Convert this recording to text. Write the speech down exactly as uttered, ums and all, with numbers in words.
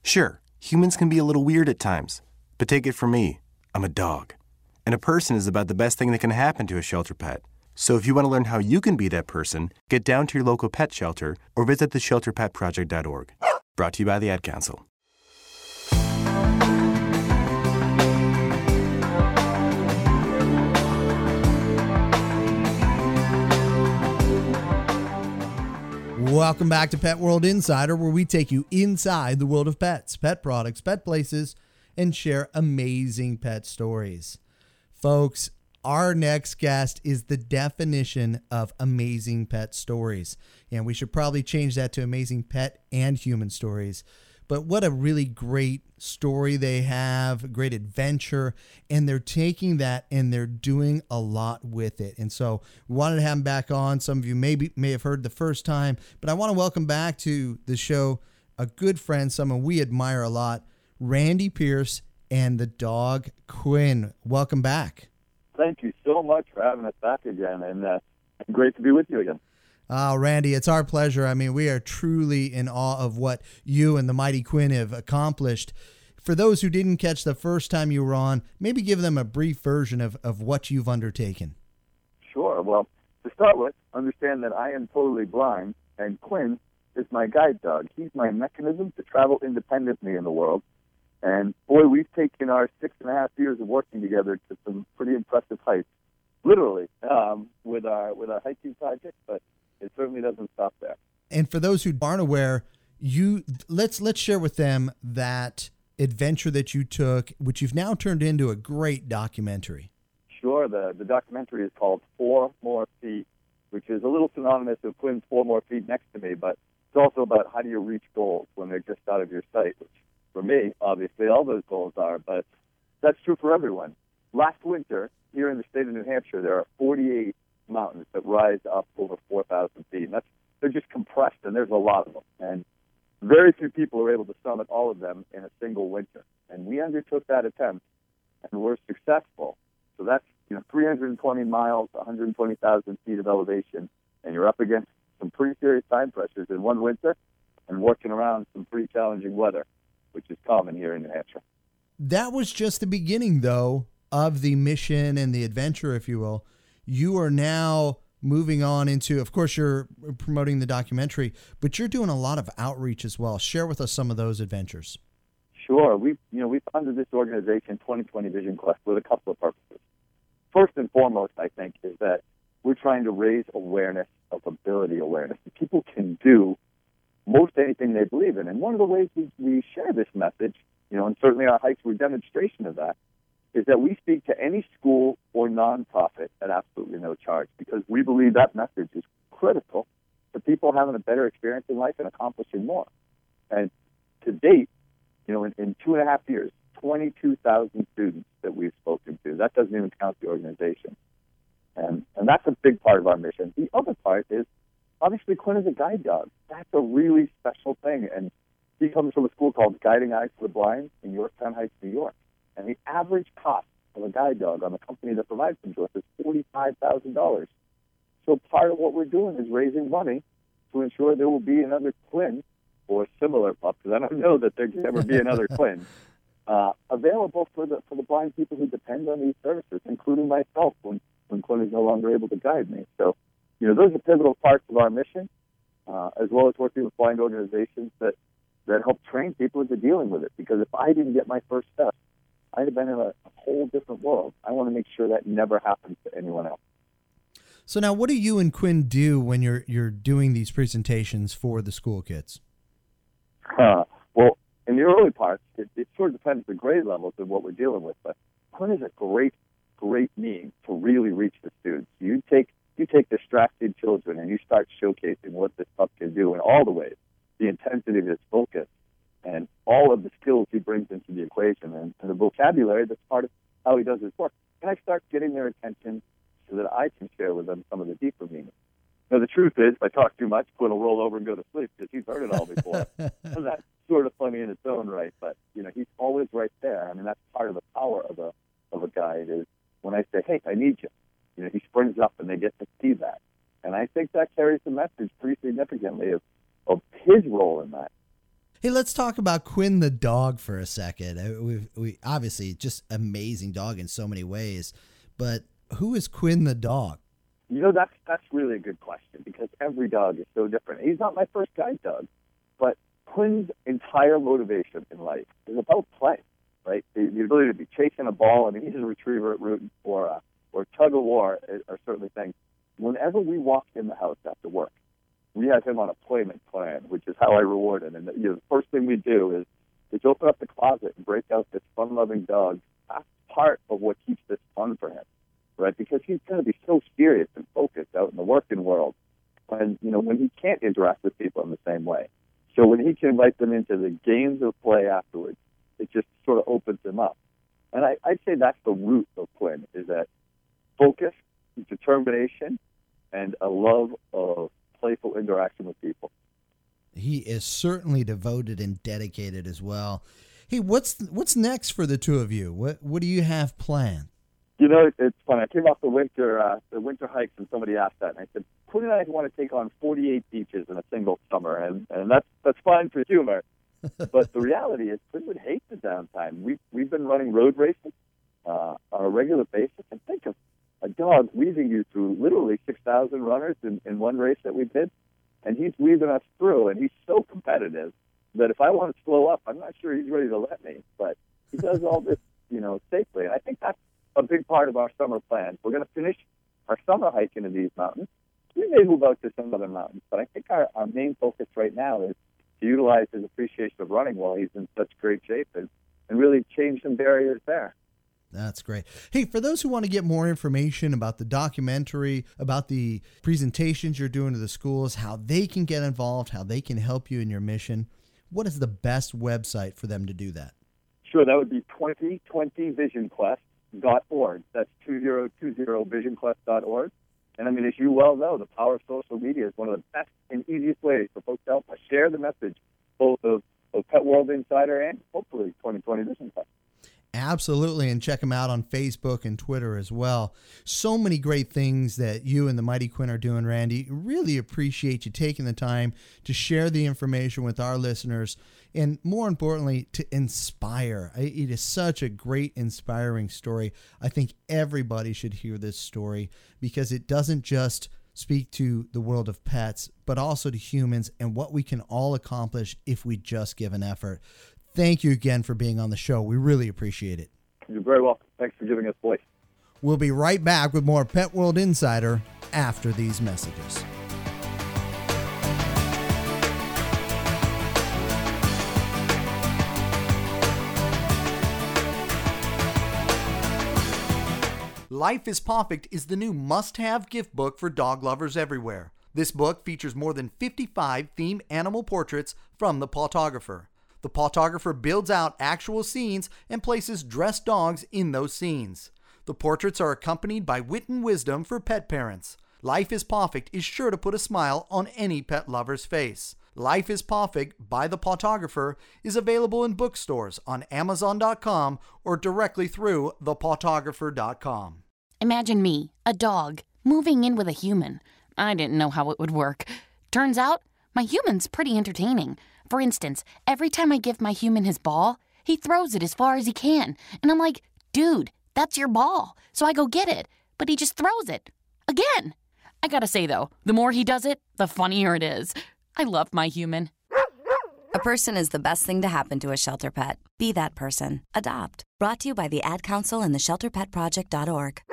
Sure, humans can be a little weird at times, but take it from me, I'm a dog. And a person is about the best thing that can happen to a shelter pet. So if you want to learn how you can be that person, get down to your local pet shelter or visit the shelter pet project dot org. Brought to you by the Ad Council. Welcome back to Pet World Insider, where we take you inside the world of pets, pet products, pet places, and share amazing pet stories. Folks, our next guest is the definition of amazing pet stories. And we should probably change that to amazing pet and human stories. But what a really great story they have, great adventure, and they're taking that and they're doing a lot with it. And so we wanted to have him back on. Some of you maybe may have heard the first time, but I want to welcome back to the show a good friend, someone we admire a lot, Randy Pierce and the dog Quinn. Welcome back. Thank you so much for having us back again, and uh, great to be with you again. Uh, Randy, it's our pleasure. I mean, we are truly in awe of what you and the mighty Quinn have accomplished. For those who didn't catch the first time you were on, maybe give them a brief version of, of what you've undertaken. Sure. Well, to start with, understand that I am totally blind, and Quinn is my guide dog. He's my mechanism to travel independently in the world. And, boy, we've taken our six and a half years of working together to some pretty impressive heights, literally, um, with our with our hiking project, but it certainly doesn't stop there. And for those who aren't aware, you let's let's share with them that adventure that you took, which you've now turned into a great documentary. Sure. The, the documentary is called Four More Feet, which is a little synonymous with Quinn's Four More Feet next to me, but it's also about how do you reach goals when they're just out of your sight, which for me, obviously, all those goals are, but that's true for everyone. Last winter, here in the state of New Hampshire, there are forty-eight mountains that rise up over four thousand feet. And that's, they're just compressed, and there's a lot of them. And very few people are able to summit all of them in a single winter. And we undertook that attempt, and we're successful. So that's, you know, three hundred twenty miles, one hundred twenty thousand feet of elevation, and you're up against some pretty serious time pressures in one winter and working around some pretty challenging weather, which is common here in New Hampshire. That was just the beginning, though, of the mission and the adventure, if you will. You are now moving on into, of course, you're promoting the documentary, but you're doing a lot of outreach as well. Share with us some of those adventures. Sure. We, you know, we founded this organization, twenty twenty Vision Quest, with a couple of purposes. First and foremost, I think, is that we're trying to raise awareness of ability awareness. People can do most anything they believe in. And one of the ways we, we share this message, you know, and certainly our hikes were a demonstration of that, is that we speak to any school or nonprofit at absolutely no charge, because we believe that message is critical to people having a better experience in life and accomplishing more. And to date, you know, in, in two and a half years, twenty-two thousand students that we've spoken to. That doesn't even count the organization. And, and that's a big part of our mission. The other part is, obviously, Quinn is a guide dog. That's a really special thing. And he comes from a school called Guiding Eyes for the Blind in Yorktown Heights, New York. And the average cost of a guide dog on the company that provides them to us is forty-five thousand dollars. So part of what we're doing is raising money to ensure there will be another Quinn or similar pup, because I don't know that there can ever be another Quinn, uh, available for the for the blind people who depend on these services, including myself when, when Quinn is no longer able to guide me. So, you know, those are pivotal parts of our mission, uh, as well as working with blind organizations that, that help train people into dealing with it. Because if I didn't get my first step, I'd have been in a, a whole different world. I want to make sure that never happens to anyone else. So now, what do you and Quinn do when you're you're doing these presentations for the school kids? Uh, well, in the early parts, it, it sort of depends the grade levels of what we're dealing with. But Quinn is a great, great means to really reach the students. You take you take distracted children and you start showcasing what this pup can do in all the ways, the intensity of his focus, and all of the skills he brings into the equation and, and the vocabulary that's part of how he does his work. And I start getting their attention so that I can share with them some of the deeper meaning. Now, the truth is, if I talk too much, Quinn will roll over and go to sleep because he's heard it all before. And that's sort of funny in its own right, but, you know, he's always right there. I mean, that's part of the power of a of a guide is when I say, hey, I need you, you know, he springs up and they get to see that. And I think that carries the message pretty significantly of, of his role in that. Hey, let's talk about Quinn the dog for a second. Uh, We we obviously just amazing dog in so many ways, but who is Quinn the dog? You know, that's that's really a good question because every dog is so different. He's not my first guide dog, but Quinn's entire motivation in life is about play, right? The, the ability to be chasing a ball. I mean, he's a retriever at root or uh, or tug of war are certainly things. Whenever we walk in the house after work, we have him on a playment plan, which is how I reward him. And the, you know, the first thing we do is, is open up the closet and break out this fun-loving dog. That's part of what keeps this fun for him, right? Because he's going to be so serious and focused out in the working world when, you know, when he can't interact with people in the same way. So when he can invite them into the games of play afterwards, it just sort of opens him up. And I, I'd say that's the root of Quinn, is that focus, determination, and a love of playful interaction with people. He is certainly devoted and dedicated as well. Hey, what's what's next for the two of you? What what do you have planned? You know, it's funny. I came off the winter uh, the winter hikes, and somebody asked that, and I said, Quinn and I want to take on forty-eight beaches in a single summer, and, and that's that's fine for humor. But the reality is, Quinn would hate the downtime. We've we've been running road races uh, on a regular basis, and think of a dog weaving you through literally six thousand runners in, in one race that we did, and he's weaving us through, and he's so competitive that if I want to slow up, I'm not sure he's ready to let me. But he does all this, you know, safely, and I think that's a big part of our summer plans. We're going to finish our summer hike into these mountains. We may move out to some other mountains, but I think our, our main focus right now is to utilize his appreciation of running while he's in such great shape and, and really change some barriers there. That's great. Hey, for those who want to get more information about the documentary, about the presentations you're doing to the schools, how they can get involved, how they can help you in your mission, what is the best website for them to do that? Sure, that would be twenty twenty vision quest dot org. That's two thousand twenty vision quest dot org. And I mean, as you well know, the power of social media is one of the best and easiest ways for folks to help us share the message, both of, of Pet World Insider and hopefully twenty twenty Vision Quest. Absolutely, and check them out on Facebook and Twitter as well. So many great things that you and the Mighty Quinn are doing, Randy. Really appreciate you taking the time to share the information with our listeners and, more importantly, to inspire. It is such a great, inspiring story. I think everybody should hear this story because it doesn't just speak to the world of pets, but also to humans and what we can all accomplish if we just give an effort. Thank you again for being on the show. We really appreciate it. You're very welcome. Thanks for giving us voice. We'll be right back with more Pet World Insider after these messages. Life is Perfect is the new must-have gift book for dog lovers everywhere. This book features more than fifty-five themed animal portraits from the photographer. The photographer builds out actual scenes and places dressed dogs in those scenes. The portraits are accompanied by wit and wisdom for pet parents. Life is Perfect is sure to put a smile on any pet lover's face. Life is Perfect by the photographer is available in bookstores on amazon dot com or directly through the photographer dot com. Imagine me, a dog, moving in with a human. I didn't know how it would work. Turns out, my human's pretty entertaining. For instance, every time I give my human his ball, he throws it as far as he can. And I'm like, dude, that's your ball. So I go get it. But he just throws it. Again. I gotta say, though, the more he does it, the funnier it is. I love my human. A person is the best thing to happen to a shelter pet. Be that person. Adopt. Brought to you by the Ad Council and the shelter pet project dot org.